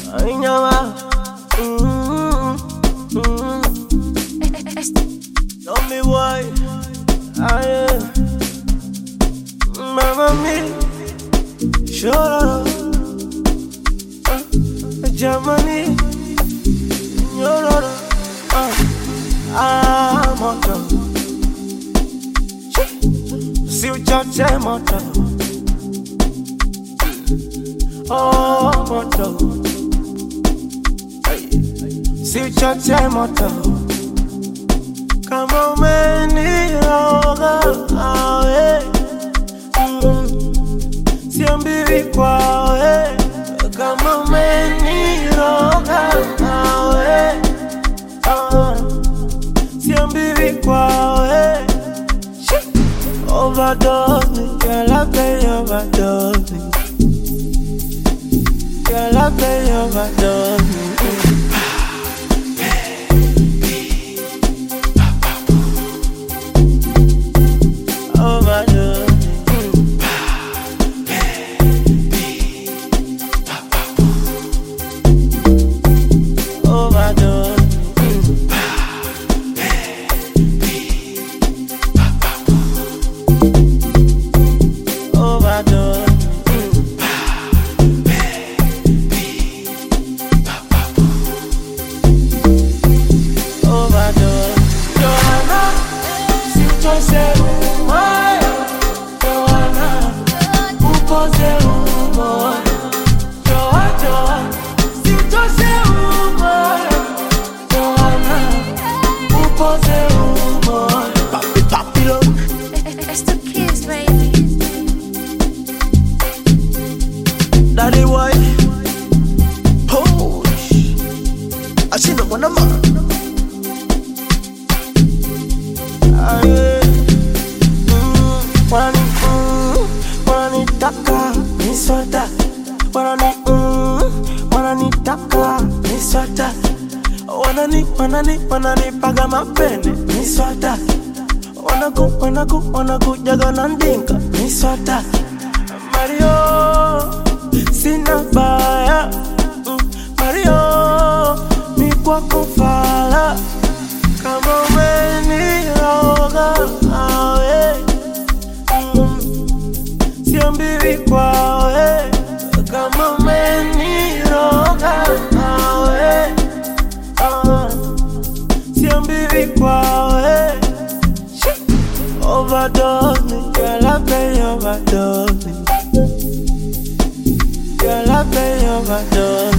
Ay, llama. Don't be boy. Ay, mama mi. Shoro. Germany. Yororo. Moto. Si uchache moto. Oh, moto. Si uchache moto. Kama umeniroga awe. Siambiwi kwawe. Kama umeniroga awe. Siambiwi kwawe. Overdose me, girl, I play overdose me. Girl, I play overdose me. Overdose me. Overdose. Daddy boy, push. I see no one of mine. Wanna taka, miswata. Wanna taka, miswata. Wanna paga mapene, miswata. Wanna jaga nandinga, miswata. Mario. Sina baya, Mario, mi kwako fala. Kama umeniroga awe, siambiwi kwawe. Kama umeniroga awe, siambiwi kwawe. Overdose me, girl, I play overdose me. Girl, I play overdose.